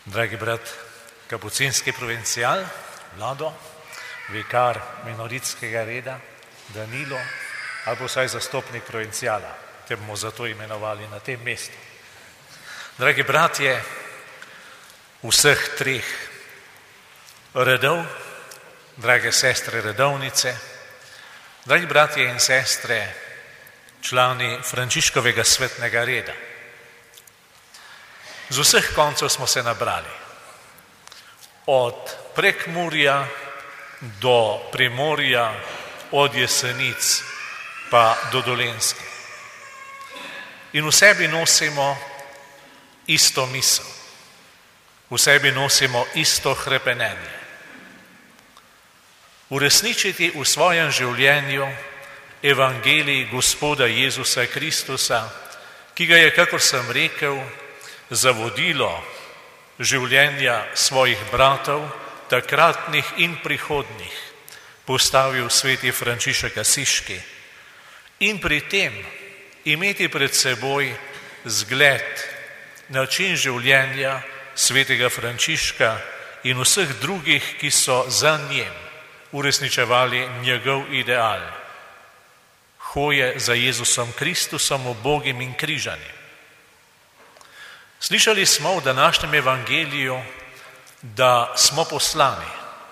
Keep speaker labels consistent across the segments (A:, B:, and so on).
A: Dragi brat kapucinski provincial, Vlado, vikar minoritskega reda, Danilo, ali pa vsaj zastopnik provinciala, te bomo zato imenovali na tem mestu. Dragi bratje vseh treh redov, drage sestre redovnice, dragi bratje in sestre, člani Frančiškovega svetnega reda. Z vseh koncev smo se nabrali, od Prekmurja do Primorja, od Jesenic pa do Dolenjske. In v sebi nosimo isto misel, v sebi nosimo isto hrepenenje. Uresničiti v svojem življenju evangelij Gospoda Jezusa Kristusa, ki ga je, kakor sem rekel, za vodilo življenja svojih bratov, takratnih in prihodnih, postavil sveti Frančišek Asiški in pri tem imeti pred seboj zgled, način življenja svetega Frančiška in vseh drugih, ki so za njim uresničevali njegov ideal, hoje za Jezusom Kristusom, ubogim in križanim. Slišali smo v današnjem evangeliju, da smo poslani.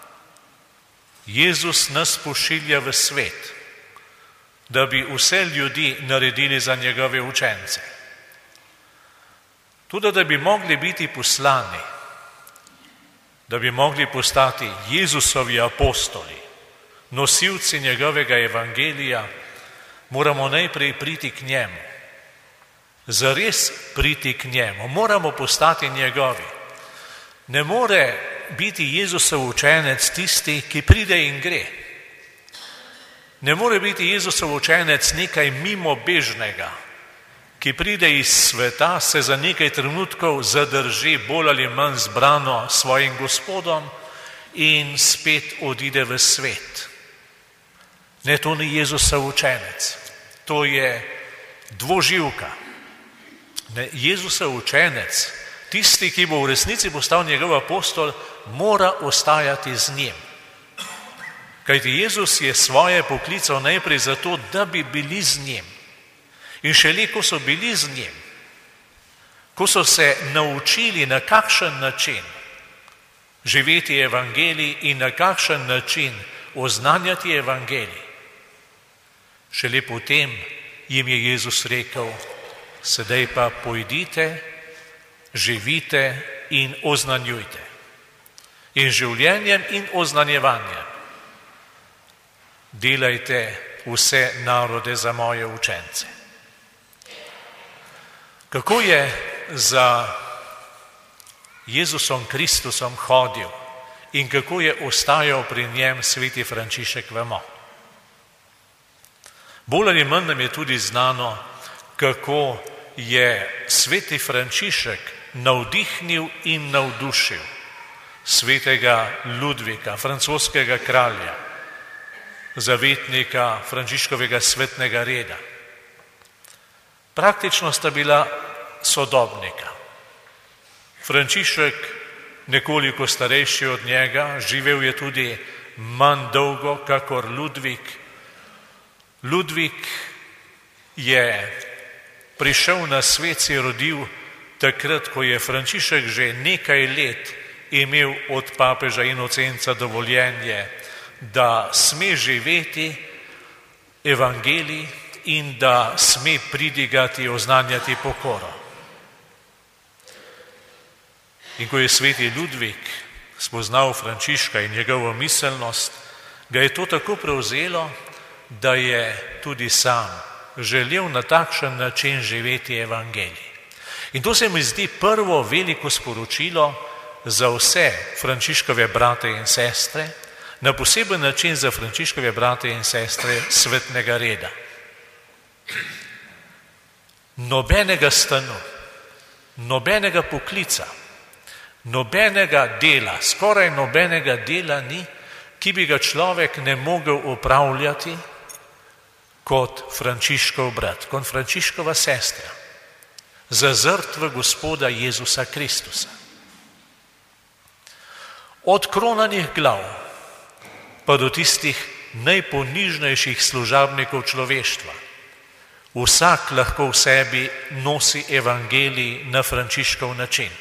A: Jezus nas pošilja v svet, da bi vse ljudi naredili za njegove učence. Tudi da bi mogli biti poslani, da bi mogli postati Jezusovi apostoli, nosilci njegovega evangelija, moramo najprej priti k njemu. Zares priti k njemu, moramo postati njegovi. Ne more biti Jezusov učenec tisti, ki pride in gre. Ne more biti Jezusov učenec nekaj mimobežnega, ki pride iz sveta, se za nekaj trenutkov zadrži bolj ali manj zbrano svojim Gospodom in spet odide v svet. Ne, to ni Jezusov učenec, to je dvoživka. Ne, Jezusov učenec, tisti, ki bo v resnici postal njegov apostol, mora ostajati z njim. Kajti Jezus je svoje poklical najprej zato, da bi bili z njim. In šele, ko so bili z njim, ko so se naučili, na kakšen način živeti evangelij in na kakšen način oznanjati evangelij, šele potem jim je Jezus rekel: sedaj pa pojdite, živite in oznanjujte. In življenjem in oznanjevanjem delajte vse narode za moje učence. Kako je za Jezusom Kristusom hodil in kako je ostajal pri njem sveti Frančišek, vemo. Bolj ali manj nam je tudi znano, kako je sveti Frančišek navdihnil in navdušil svetega Ludvika, francoskega kralja, zavetnika Frančiškovega svetnega reda. Praktično sta bila sodobnika. Frančišek nekoliko starejši od njega, živel je tudi manj dolgo kakor Ludvik. Ludvik je prišel na svet, se je rodil takrat, ko je Frančišek že nekaj let imel od papeža Inocenca dovoljenje, da sme živeti evangelij in da sme pridigati, oznanjati pokoro. In ko je sveti Ludvik spoznal Frančiška in njegovo miselnost, ga je to tako prevzelo, da je tudi sam želel na takšen način živeti evangelij. In to se mi zdi prvo veliko sporočilo za vse Frančiškove brate in sestre, na poseben način za Frančiškove brate in sestre svetnega reda. Nobenega stanu, nobenega poklica, nobenega dela, skoraj nobenega dela ni, ki bi ga človek ne mogel opravljati kot Frančiškov brat, kot Frančiškova sestra, zazrt v Gospoda Jezusa Kristusa. Od kronanih glav pa do tistih najponižnejših služabnikov človeštva. Vsak lahko v sebi nosi evangelij na Frančiškov način.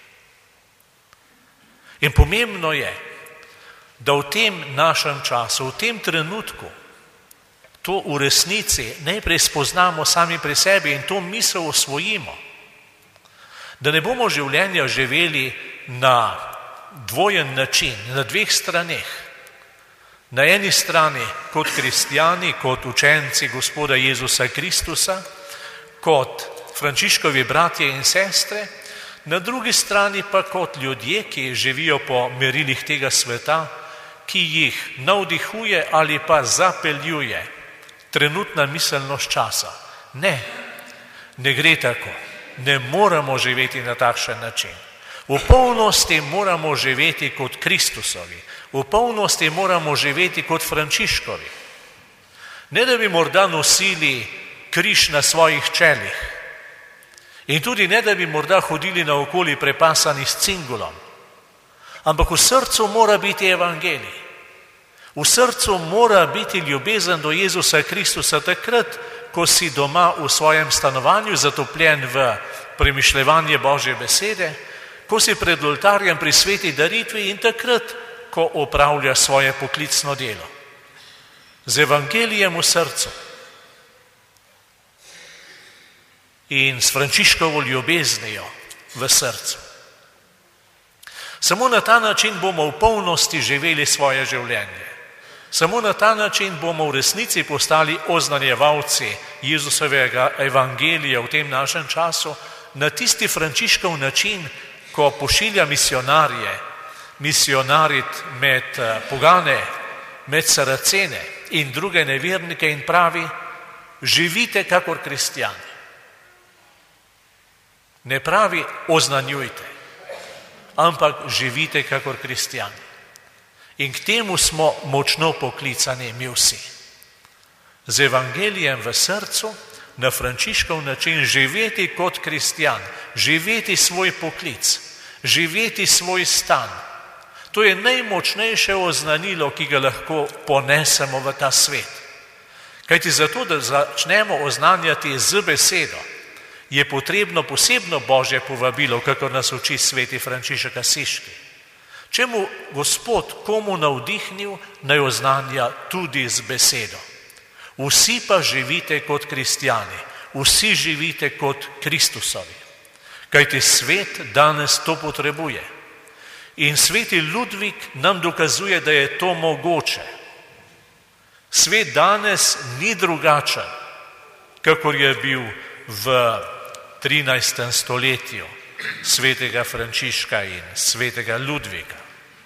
A: In pomembno je, da v tem našem času, v tem trenutku, to v resnici najprej spoznamo sami pri sebi in to misel osvojimo. Da ne bomo življenja živeli na dvojen način, na dveh straneh. Na eni strani kot kristjani, kot učenci Gospoda Jezusa Kristusa, kot Frančiškovi bratje in sestre, na drugi strani pa kot ljudje, ki živijo po merilih tega sveta, ki jih navdihuje ali pa zapeljuje trenutna miselnost časa. Ne gre tako. Ne moramo živeti na takšen način. V polnosti moramo živeti kot Kristusovi. V polnosti moramo živeti kot Frančiškovi. Ne da bi morda nosili križ na svojih čelih in tudi ne da bi morda hodili naokoli prepasani s cingulom, ampak v srcu mora biti evangelij. V srcu mora biti ljubezen do Jezusa Kristusa takrat, ko si doma v svojem stanovanju zatopljen v premišljevanje Božje besede, ko si pred oltarjem pri sveti daritvi in takrat, ko opravlja svoje poklicno delo. Z evangelijem v srcu in s Frančiškovo ljubeznijo v srcu. Samo na ta način bomo v polnosti živeli svoje življenje. Samo na ta način bomo v resnici postali oznanjevalci Jezusovega evangelija v tem našem času na tisti Frančiškov način, ko pošilja misionarit med pogane, med Saracene in druge nevernike in pravi, živite kakor kristjani. Ne pravi oznanjujte, ampak živite kakor kristjani. In k temu smo močno poklicani mi vsi. Z evangelijem v srcu, na Frančiškov način živeti kot kristjan, živeti svoj poklic, živeti svoj stan. To je najmočnejše oznanilo, ki ga lahko ponesemo v ta svet. Kajti zato, da začnemo oznanjati z besedo, je potrebno posebno Božje povabilo, kakor nas uči sveti Frančišek Asiški. Če mu Gospod komu navdihnil, naj oznanja tudi z besedo. Vsi pa živite kot kristjani, vsi živite kot Kristusovi. Kajti svet danes to potrebuje. In sveti Ludvik nam dokazuje, da je to mogoče. Svet danes ni drugačen, kakor je bil v 13. stoletju svetega Frančiška in svetega Ludvika.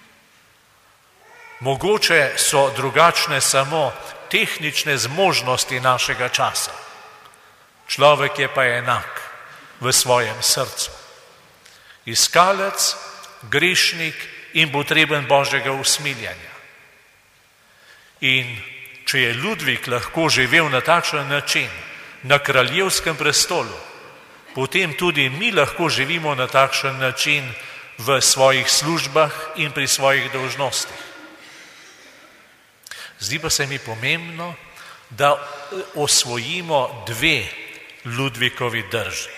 A: Mogoče so drugačne samo tehnične zmožnosti našega časa. Človek je pa enak v svojem srcu. Iskalec, grešnik in potreben Božjega usmiljanja. In če je Ludvik lahko živel na takšen način, na kraljevskem prestolu, potem tudi mi lahko živimo na takšen način v svojih službah in pri svojih dolžnostih. Zdi pa se mi pomembno, da osvojimo dve Ludvikovi drži.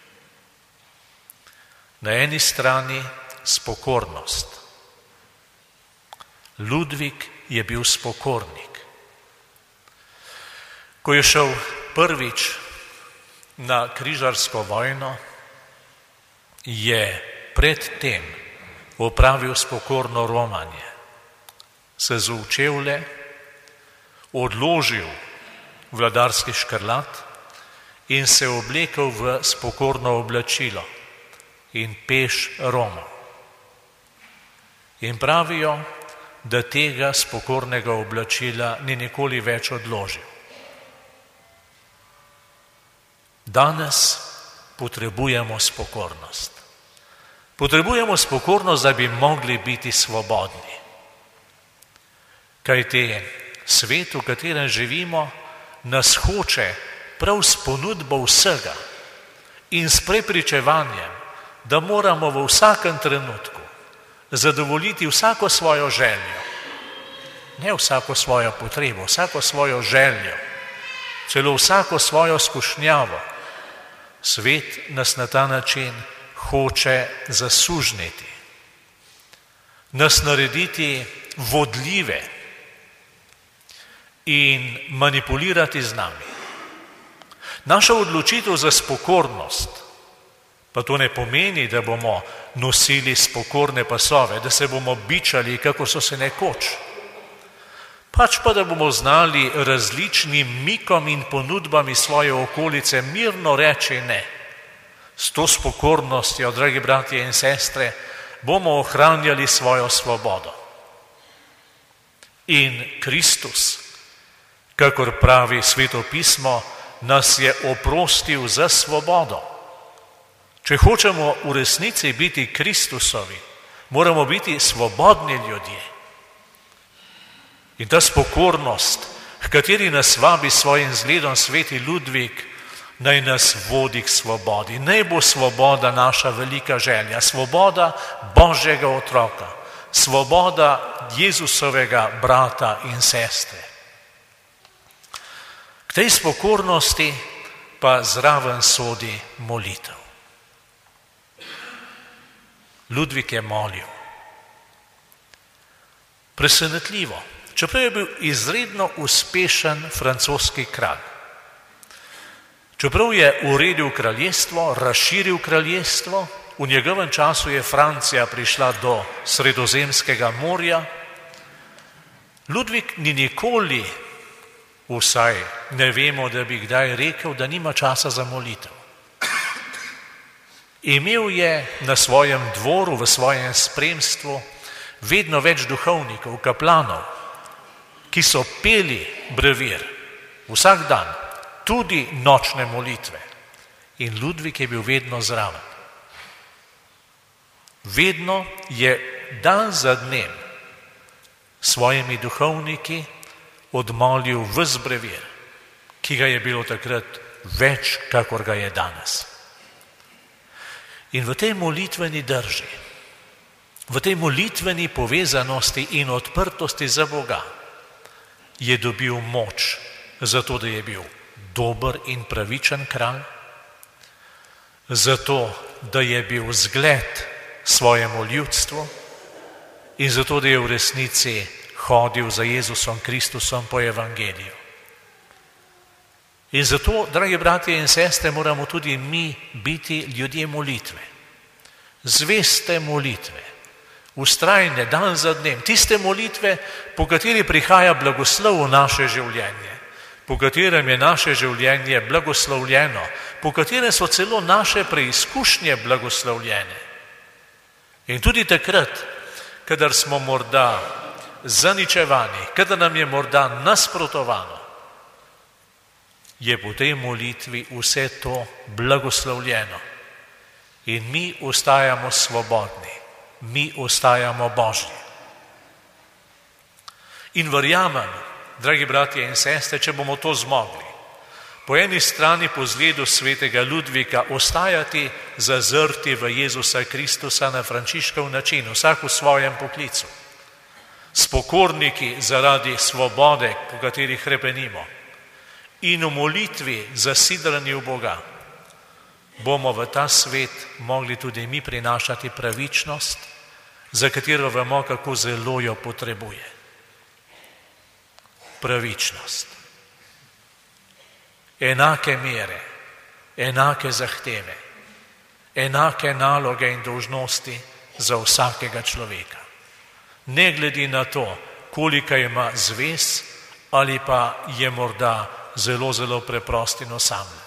A: Na eni strani spokornost. Ludvik je bil spokornik. Ko je šel prvič na križarsko vojno, je predtem opravil spokorno romanje. Se zaučevle, odložil vladarski škrlat in se oblekel v spokorno oblačilo in peš romal. In pravijo, da tega spokornega oblačila ni nikoli več odložil. Danes potrebujemo spokornost. Potrebujemo spokornost, da bi mogli biti svobodni. Kajti svet, v katerem živimo, nas hoče prav s ponudbo vsega in s prepričevanjem, da moramo v vsakem trenutku zadovoljiti vsako svojo željo. Ne vsako svojo potrebo, vsako svojo željo, celo vsako svojo skušnjavo. Svet nas na ta način hoče zasužniti, nas narediti vodljive in manipulirati z nami. Naša odločitev za spokornost, pa to ne pomeni, da bomo nosili spokorne pasove, da se bomo bičali, kako so se nekoč, pač pa da bomo znali različnim mikom in ponudbami svoje okolice mirno reči ne. S to spokornostjo, dragi bratje in sestre, bomo ohranjali svojo svobodo. In Kristus, kakor pravi Sveto pismo, nas je oprostil za svobodo. Če hočemo v resnici biti Kristusovi, moramo biti svobodni ljudje. In ta spokornost, h kateri nas vabi svojim zgledom sveti Ludvik, naj nas vodi k svobodi. Naj bo svoboda naša velika želja, svoboda Božjega otroka, svoboda Jezusovega brata in sestre. K tej spokornosti pa zraven sodi molitev. Ludvik je molil. Presenetljivo, čeprav je bil izredno uspešen francoski kralj. Čeprav je uredil kraljestvo, razširil kraljestvo, v njegovem času je Francija prišla do Sredozemskega morja, Ludvik ni nikoli, vsaj ne vemo, da bi kdaj rekel, da nima časa za molitev. Imel je na svojem dvoru, v svojem spremstvu, vedno več duhovnikov, kaplanov, ki so peli brevir vsak dan, tudi nočne molitve. In Ludvik je bil vedno zraven. Vedno je dan za dnem svojimi duhovniki odmolil ves brevir, ki ga je bilo takrat več, kakor ga je danes. In v tej molitveni drži, v tej molitveni povezanosti in odprtosti za Boga je dobil moč, zato da je bil dober in pravičen kralj, zato da je bil zgled svojemu ljudstvu in zato da je v resnici hodil za Jezusom Kristusom po evangeliju. In zato, dragi bratje in sestre, moramo tudi mi biti ljudje molitve. Zveste molitve, vztrajne dan za dnem, tiste molitve, po kateri prihaja blagoslov v naše življenje, po katerem je naše življenje blagoslovljeno, po katerem so celo naše preizkušnje blagoslovljene. In tudi takrat, kadar smo morda zaničevani, kadar nam je morda nasprotovano, je po tej molitvi vse to blagoslovljeno. In mi ostajamo svobodni, mi ostajamo Božji. In verjamem, dragi bratje in sestre, če bomo to zmogli, po eni strani po zgledu svetega Ludvika ostajati zazrti v Jezusa Kristusa na Frančiškov način, vsak v svojem poklicu, spokorniki zaradi svobode, po kateri hrepenimo, in v molitvi zasidrani v Boga, bomo v ta svet mogli tudi mi prinašati pravičnost, za katero vemo, kako zelo jo potrebuje. Pravičnost. Enake mere, enake zahteve, enake naloge in dolžnosti za vsakega človeka. Ne glede na to, koliko ima zvez ali pa je morda zelo, zelo preprost in osamljen.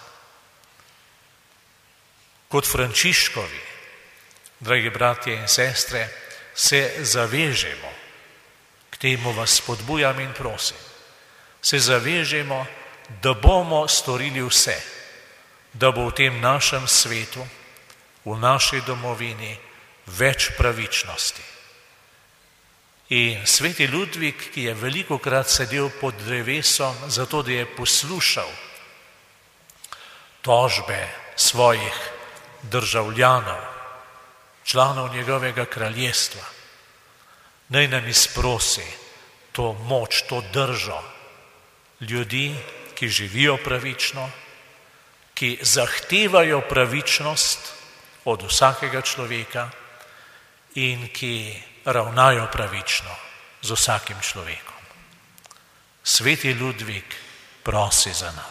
A: Kot Frančiškovi, dragi bratje in sestre, se zavežemo, k temu vas spodbujam in prosim, se zavežemo, da bomo storili vse, da bo v tem našem svetu, v naši domovini več pravičnosti. In sveti Ludvik, ki je velikokrat sedel pod drevesom, zato da je poslušal tožbe svojih državljanov, članov njegovega kraljestva, naj nam izprosi to moč, to držo ljudi, ki živijo pravično, ki zahtevajo pravičnost od vsakega človeka in ki ravnajo pravično z vsakim človekom. Sveti Ludvik prosi za nas.